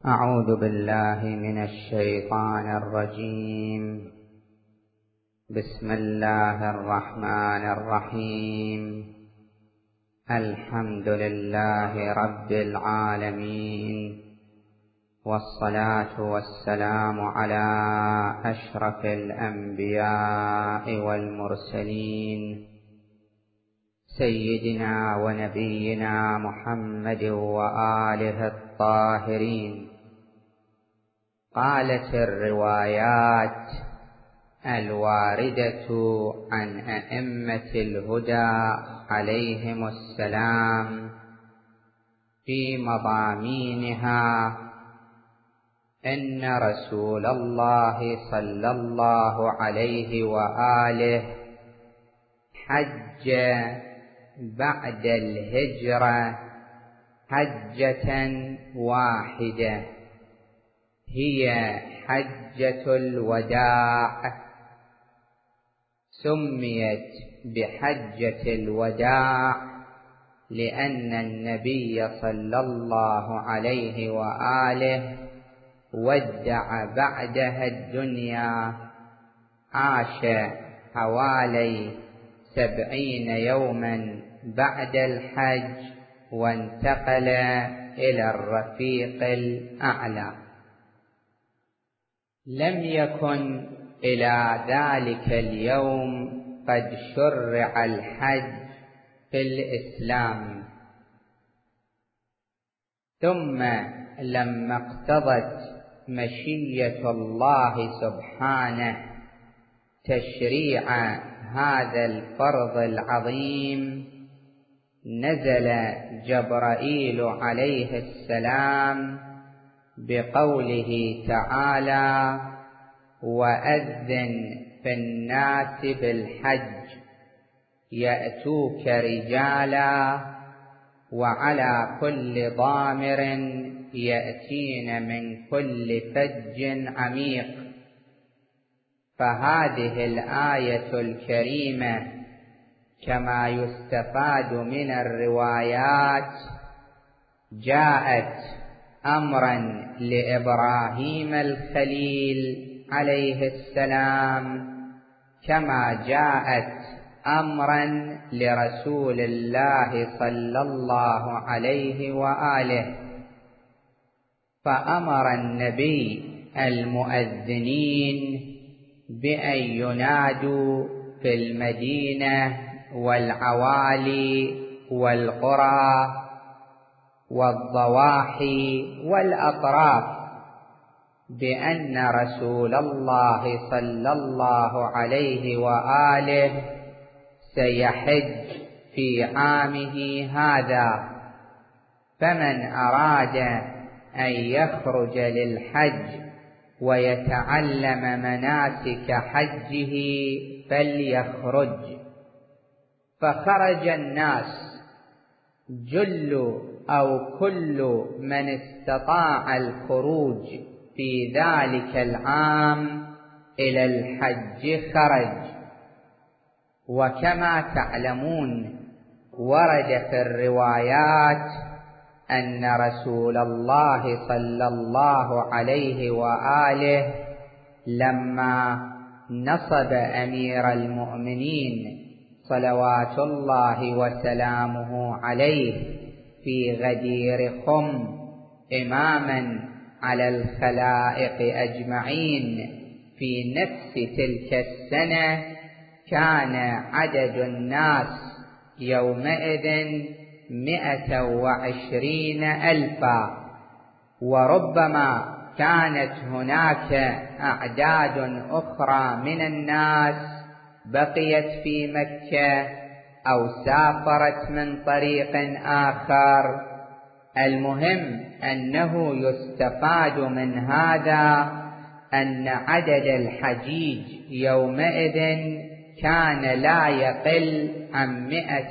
أعوذ بالله من الشيطان الرجيم. بسم الله الرحمن الرحيم. الحمد لله رب العالمين، والصلاة والسلام على أشرف الأنبياء والمرسلين سيدنا ونبينا محمد وآله الطاهرين. قالت الروايات الواردة عن أئمة الهدى عليهم السلام في مضامينها إن رسول الله صلى الله عليه وآله حج بعد الهجرة حجة واحدة، هي حجة الوداع. سميت بحجة الوداع لأن النبي صلى الله عليه وآله ودع بعدها الدنيا، عاش حوالي 70 يوما بعد الحج وانتقل إلى الرفيق الأعلى. لم يكن إلى ذلك اليوم قد شرع الحج في الإسلام، ثم لما اقتضت مشيئة الله سبحانه تشريع هذا الفرض العظيم، نزل جبرائيل عليه السلام بقوله تعالى: وأذن في الناس بالحج يأتوك رجالا وعلى كل ضامر يأتين من كل فج عميق. فهذه الآية الكريمة كما يستفاد من الروايات جاءت أمرا لإبراهيم الخليل عليه السلام، كما جاءت أمرا لرسول الله صلى الله عليه وآله. فأمر النبي المؤذنين بأن ينادوا في المدينة والعوالي والقرى والضواحي والأطراف بأن رسول الله صلى الله عليه وآله سيحج في عامه هذا، فمن أراد أن يخرج للحج ويتعلم مناسك حجه فليخرج. فخرج الناس جل أو كل من استطاع الخروج في ذلك العام إلى الحج خرج. وكما تعلمون ورد في الروايات أن رسول الله صلى الله عليه وآله لما نصب أمير المؤمنين صلوات الله وسلامه عليه في غدير خم إماما على الخلائق أجمعين في نفس تلك السنة، كان عدد الناس يومئذ 120,000، وربما كانت هناك أعداد أخرى من الناس بقيت في مكة أو سافرت من طريق آخر. المهم أنه يستفاد من هذا أن عدد الحجيج يومئذ كان لا يقل عن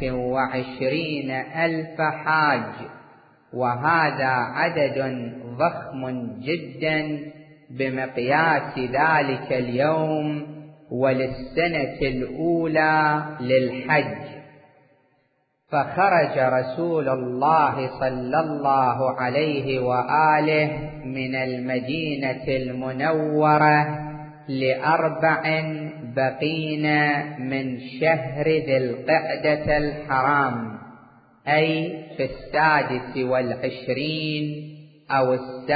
120,000 حاج، وهذا عدد ضخم جدا بمقياس ذلك اليوم وللسنة الأولى للحج. فخرج رسول الله صلى الله عليه وآله من المدينة المنورة ل4 بقين من شهر ذي القعدة الحرام، أي في 26 أو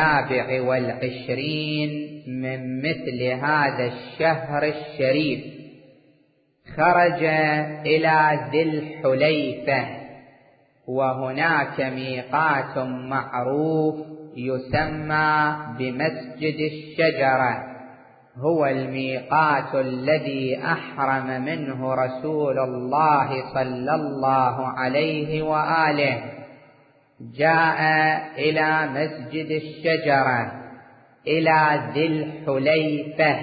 27 من مثل هذا الشهر الشريف. خرج إلى ذي الحليفة، وهناك ميقات معروف يسمى بمسجد الشجرة، هو الميقات الذي أحرم منه رسول الله صلى الله عليه وآله. جاء إلى مسجد الشجرة إلى ذي الحليفة.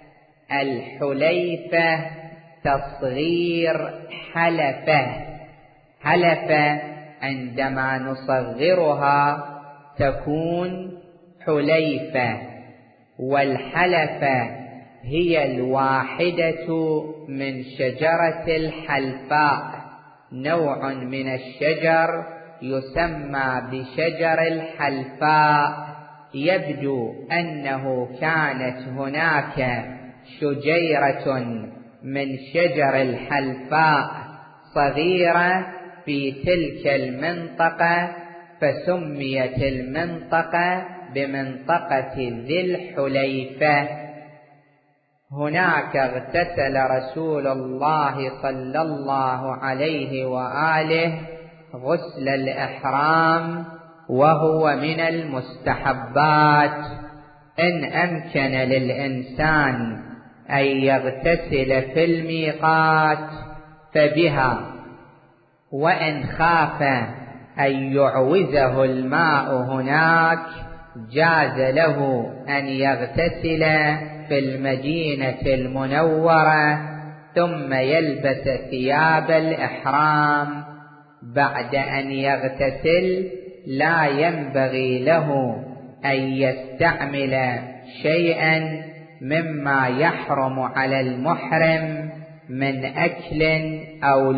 الحليفة تصغير حلفة. حلفة عندما نصغرها تكون حليفة، والحلفة هي الواحدة من شجرة الحلفاء، نوع من الشجر يسمى بشجر الحلفاء. يبدو أنه كانت هناك شجيرة من شجر الحلفاء صغيرة في تلك المنطقة، فسميت المنطقة بمنطقة ذي الحليفة. هناك اغتسل رسول الله صلى الله عليه وآله غسل الإحرام، وهو من المستحبات. إن أمكن للإنسان أن يغتسل في الميقات فبها، وإن خاف أن يعوزه الماء هناك جاز له أن يغتسل في المدينة المنورة ثم يلبس ثياب الإحرام. بعد أن يغتسل لا ينبغي له أن يستعمل شيئا مما يحرم على المحرم من أكل أو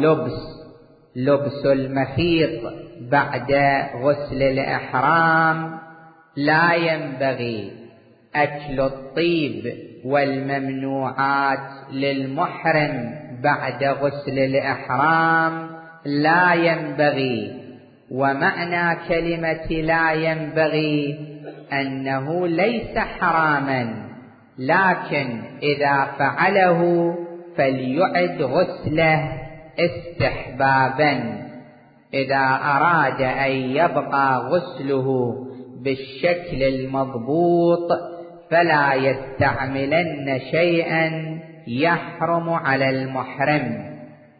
لبس المخيط بعد غسل الإحرام. لا ينبغي أكل الطيب والممنوعات للمحرم بعد غسل الإحرام، لا ينبغي. ومعنى كلمة لا ينبغي أنه ليس حراما، لكن إذا فعله فليعد غسله استحبابا. إذا أراد أن يبقى غسله بالشكل المضبوط فلا يستعملن شيئا يحرم على المحرم.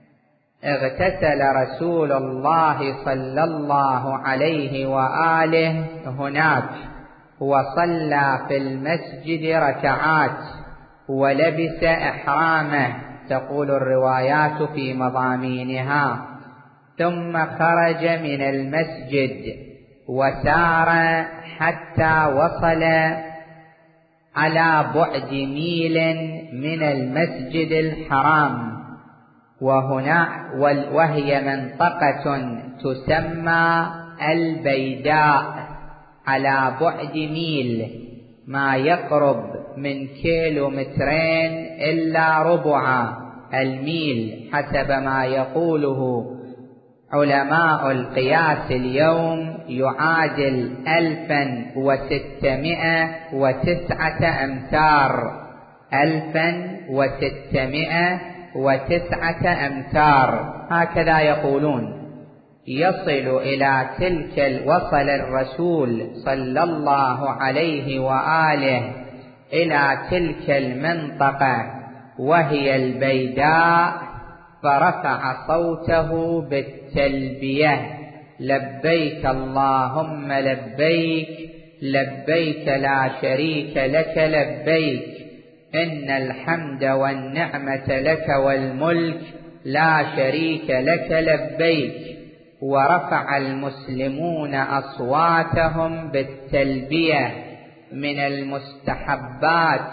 اغتسل رسول الله صلى الله عليه وآله هناك، وصلى في المسجد ركعات، ولبس إحرامه، تقول الروايات في مضامينها. ثم خرج من المسجد وسار حتى وصل على بعد ميل من المسجد الحرام، وهي منطقة تسمى البيداء، على بعد ميل، ما يقرب من 2 كيلومترين إلا ربع الميل حسب ما يقوله علماء القياس اليوم، يعادل 1609 أمتار. 1609 أمتار هكذا يقولون. وصل الرسول صلى الله عليه وآله إلى تلك المنطقة وهي البيداء، فرفع صوته بالتلبية: لبيك اللهم لبيك، لبيك لا شريك لك لبيك، إن الحمد والنعمة لك والملك لا شريك لك لبيك. ورفع المسلمون أصواتهم بالتلبية. من المستحبات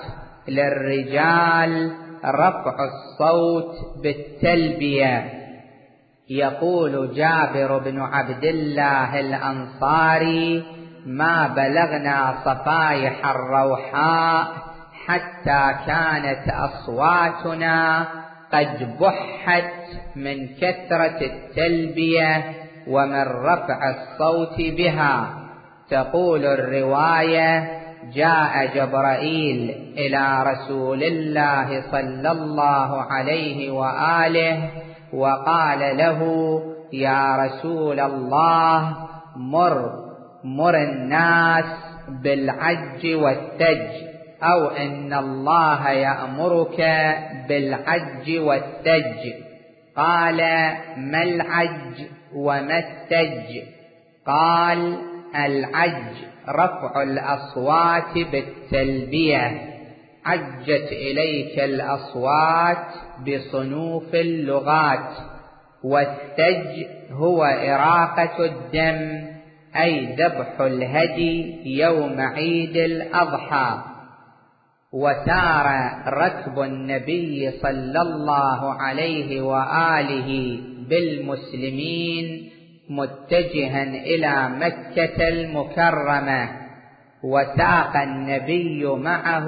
للرجال رفع الصوت بالتلبية. يقول جابر بن عبد الله الأنصاري: ما بلغنا صفائح الروحاء حتى كانت أصواتنا قد بحت من كثرة التلبية ومن رفع الصوت بها. تقول الرواية: جاء جبرائيل إلى رسول الله صلى الله عليه وآله وقال له: يا رسول الله، مر الناس بالعج والتج، أو إن الله يأمرك بالعج والتج. قال: ما العج وما التج؟ قال: العج رفع الأصوات بالتلبية، عجت إليك الأصوات بصنوف اللغات. والتج هو إراقة الدم، أي ذبح الهدي يوم عيد الأضحى. وسار ركب النبي صلى الله عليه وآله بالمسلمين متجها إلى مكة المكرمة، وساق النبي معه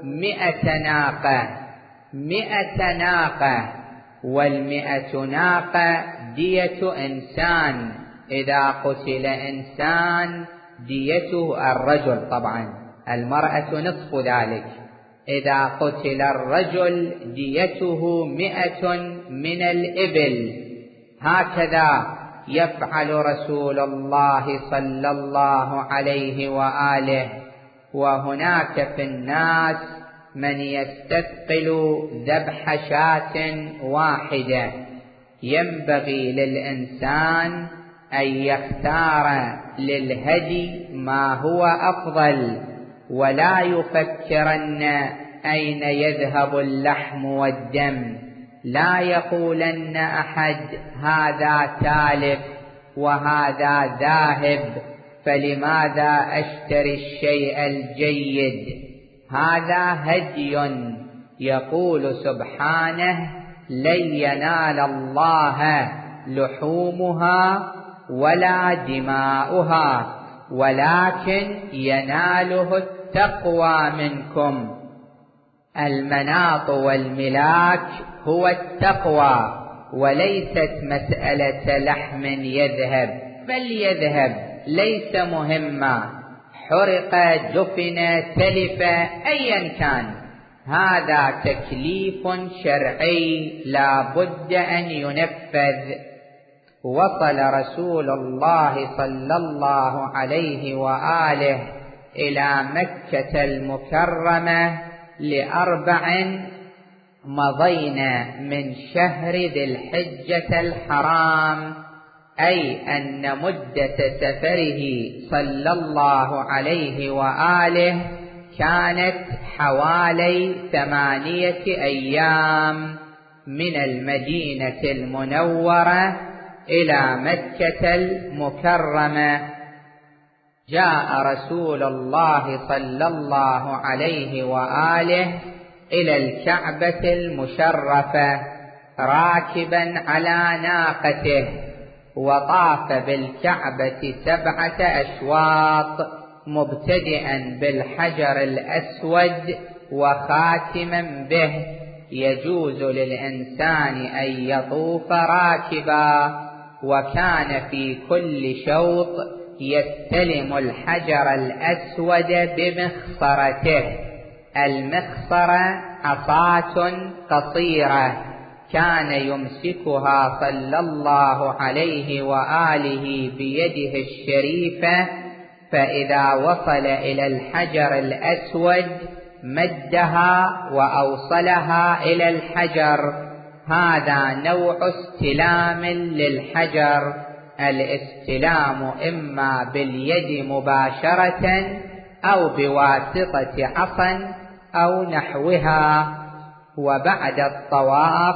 100 ناقة، وال100 ناقة دية إنسان. إذا قتل إنسان ديته الرجل، طبعا المرأة نصف ذلك. إذا قتل الرجل ديته 100 من الإبل. هكذا يفعل رسول الله صلى الله عليه وآله. وهناك في الناس من يستثقل ذبح شاة واحدة. ينبغي للإنسان أن يختار للهدي ما هو أفضل، ولا يفكرن أين يذهب اللحم والدم. لا يقولن أحد: هذا تالف وهذا ذاهب، فلماذا أشتري الشيء الجيد؟ هذا هدي. يقول سبحانه: لن ينال الله لحومها ولا دماؤها ولكن يناله التقوى منكم. المناط والملاك هو التقوى، وليست مسألة لحم يذهب، بل يذهب ليس مهما، حرق، دفن، تلف، أيا كان، هذا تكليف شرعي لا بد أن ينفذ. وصل رسول الله صلى الله عليه وآله إلى مكة المكرمة ل4 مضينا من شهر ذي الحجة الحرام، أي أن مدة سفره صلى الله عليه وآله كانت حوالي 8 أيام من المدينة المنورة إلى مكة المكرمة. جاء رسول الله صلى الله عليه وآله إلى الكعبة المشرفة راكبا على ناقته، وطاف بالكعبة 7 أشواط، مبتدئا بالحجر الأسود وخاتما به. يجوز للإنسان أن يطوف راكبا، وكان في كل شوط يستلم الحجر الأسود بمخصرته. المخصرة عصاة قصيرة كان يمسكها صلى الله عليه وآله بيده الشريفة، فإذا وصل إلى الحجر الأسود مدها وأوصلها إلى الحجر. هذا نوع استلام للحجر. الاستلام إما باليد مباشرة أو بواسطة عصا أو نحوها. وبعد الطواف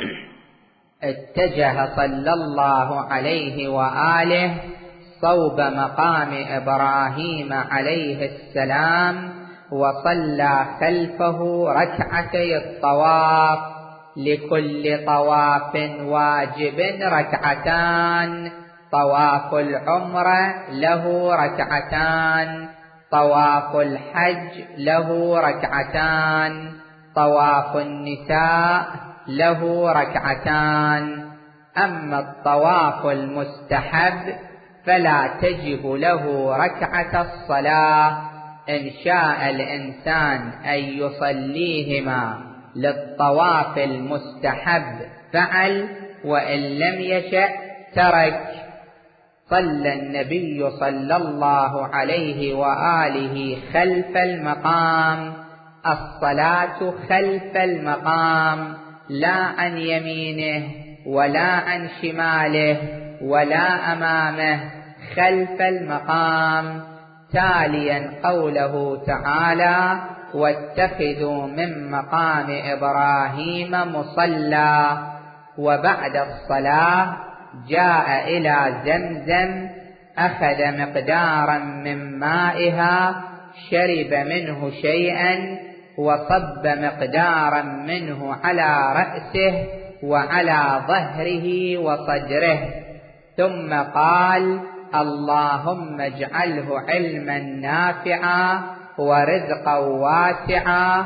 اتجه صلى الله عليه وآله صوب مقام إبراهيم عليه السلام، وصلى خلفه ركعتي الطواف لكل طواف واجب ركعتان، طواف العمرة له ركعتان، طواف الحج له ركعتان، طواف النساء له ركعتان. أما الطواف المستحب فلا تجب له ركعة الصلاة، إن شاء الإنسان أن يصليهما للطواف المستحب فعل، وإن لم يشأ ترك. صلى النبي صلى الله عليه وآله خلف المقام، الصلاة خلف المقام، لا عن يمينه ولا عن شماله ولا أمامه، خلف المقام، تاليا قوله تعالى: واتخذوا من مقام إبراهيم مصلى. وبعد الصلاة جاء إلى زمزم، أخذ مقدارا من مائها، شرب منه شيئا، وصب مقدارا منه على رأسه وعلى ظهره وصدره، ثم قال: اللهم اجعله علما نافعا ورزقا واسعا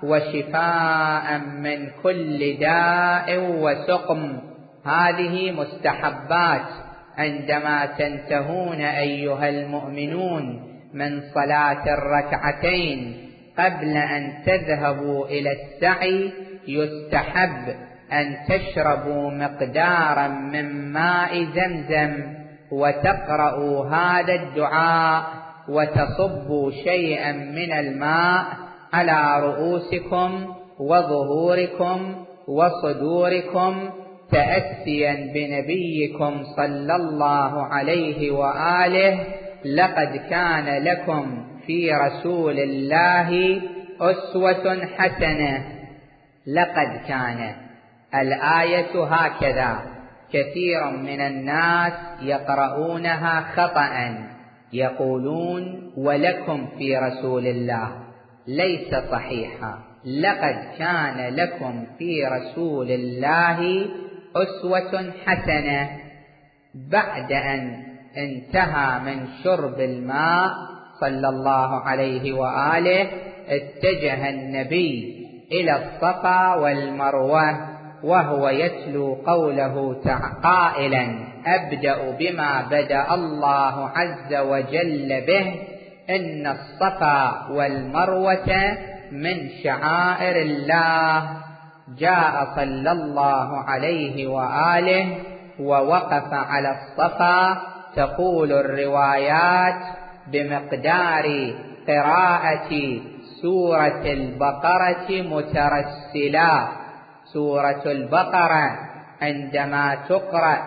وشفاء من كل داء وسقم. هذه مستحبات عندما تنتهون أيها المؤمنون من صلاة الركعتين قبل أن تذهبوا إلى السعي، يستحب أن تشربوا مقدارا من ماء زمزم، وتقرأوا هذا الدعاء، وتصبوا شيئا من الماء على رؤوسكم وظهوركم وصدوركم، تأسيا بنبيكم صلى الله عليه وآله: لقد كان لكم في رسول الله أسوة حسنة. لقد كان، الآية هكذا، كثير من الناس يقرؤونها خطأ، يقولون ولكم في رسول الله، ليس صحيحا. لقد كان لكم في رسول الله أسوة حسنة. بعد أن انتهى من شرب الماء صلى الله عليه وآله، اتجه النبي إلى الصفا والمروة، وهو يتلو قوله قائلا: أبدأ بما بدأ الله عز وجل به، إن الصفا والمروة من شعائر الله. جاء صلى الله عليه وآله ووقف على الصفا، تقول الروايات بمقدار قراءة سورة البقرة مترسلا. سورة البقرة عندما تقرأ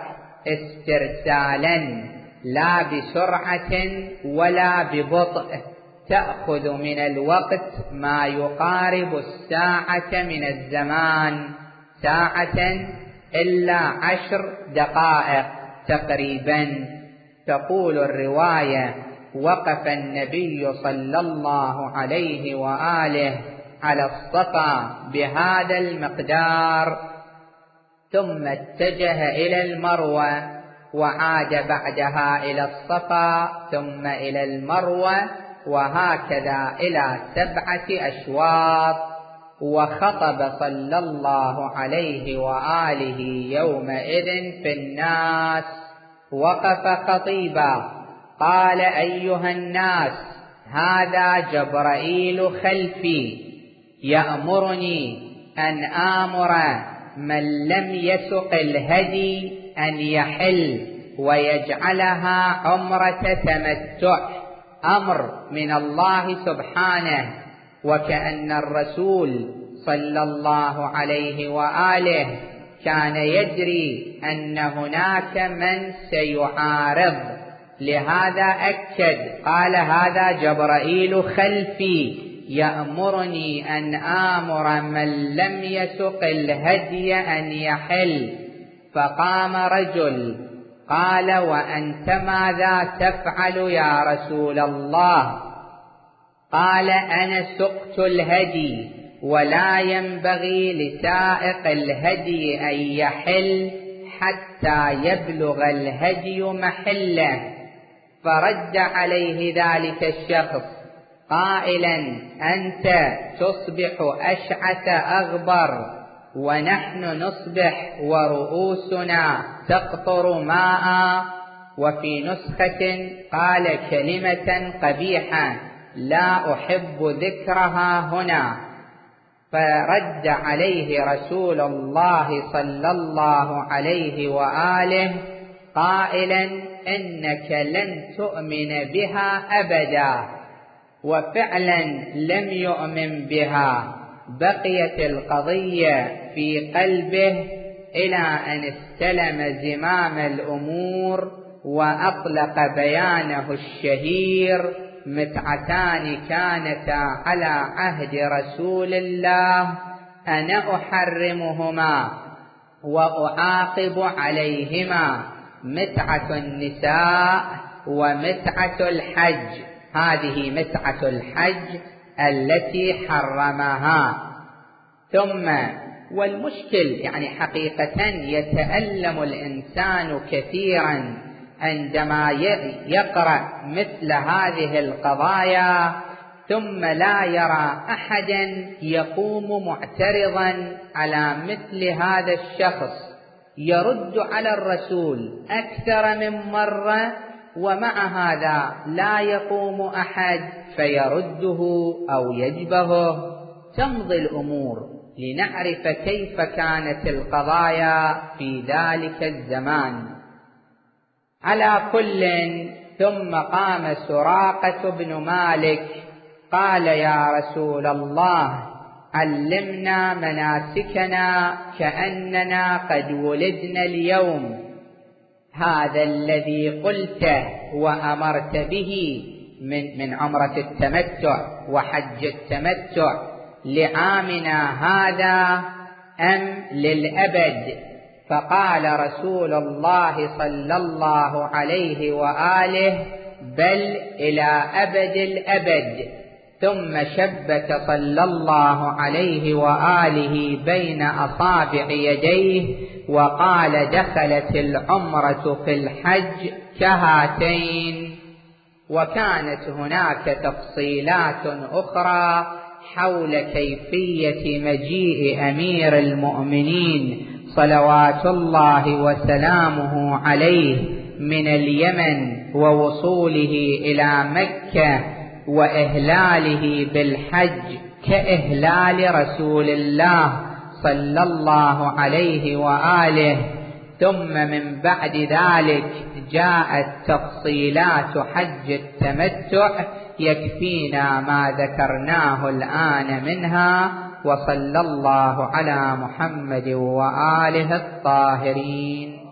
استرسالا، لا بسرعة ولا ببطء، تأخذ من الوقت ما يقارب الساعة من الزمان، ساعة إلا 10 دقائق تقريبا. تقول الرواية: وقف النبي صلى الله عليه وآله على الصفا بهذا المقدار، ثم اتجه إلى المروة، وعاد بعدها إلى الصفا، ثم إلى المروة، وهكذا إلى 7 أشواط. وخطب صلى الله عليه وآله يومئذ في الناس، وقف خطيبا، قال: أيها الناس، هذا جبرائيل خلفي يأمرني أن آمر من لم يسق الهدي أن يحل ويجعلها عمرة تمتع، أمر من الله سبحانه. وكأن الرسول صلى الله عليه وآله كان يدري أن هناك من سيعارض، لهذا أكد، قال: هذا جبرائيل خلفي يأمرني أن آمر من لم يسق الهدي أن يحل. فقام رجل قال: وأنت ماذا تفعل يا رسول الله؟ قال: أنا سقت الهدي ولا ينبغي لسائق الهدي أن يحل حتى يبلغ الهدي محله. فرد عليه ذلك الشخص قائلا: أنت تصبح أشعث أغبر، ونحن نصبح ورؤوسنا تقطر ماء. وفي نسخة قال كلمة قبيحة لا أحب ذكرها هنا. فرد عليه رسول الله صلى الله عليه وآله قائلا: إنك لن تؤمن بها أبدا. وفعلا لم يؤمن بها، بقيت القضية في قلبه إلى أن استلم زمام الأمور وأطلق بيانه الشهير: متعتان كانتا على عهد رسول الله أنا أحرمهما وأعاقب عليهما، متعة النساء ومتعة الحج. هذه متعة الحج التي حرمها. ثم والمشكل يعني حقيقة يتألم الإنسان كثيرا عندما يقرأ مثل هذه القضايا ثم لا يرى أحدا يقوم معترضا على مثل هذا الشخص، يرد على الرسول أكثر من مرة، ومع هذا لا يقوم أحد فيرده أو يجبهه. تمضي الأمور لنعرف كيف كانت القضايا في ذلك الزمان. على كل، ثم قام سراقة بن مالك قال: يا رسول الله، علمنا مناسكنا كأننا قد ولدنا اليوم. هذا الذي قلته وأمرت به من عمرة التمتع وحج التمتع لعامنا هذا أم للأبد؟ فقال رسول الله صلى الله عليه وآله: بل إلى أبد الأبد. ثم شبك صلى الله عليه وآله بين أصابع يديه وقال: دخلت العمرة في الحج كهاتين. وكانت هناك تفصيلات أخرى حول كيفية مجيء أمير المؤمنين صلوات الله وسلامه عليه من اليمن ووصوله إلى مكة وإهلاله بالحج كإهلال رسول الله صلى الله عليه وآله. ثم من بعد ذلك جاءت تفصيلات حج التمتع يكفينا ما ذكرناه الآن منها. وصلى الله على محمد وآله الطاهرين.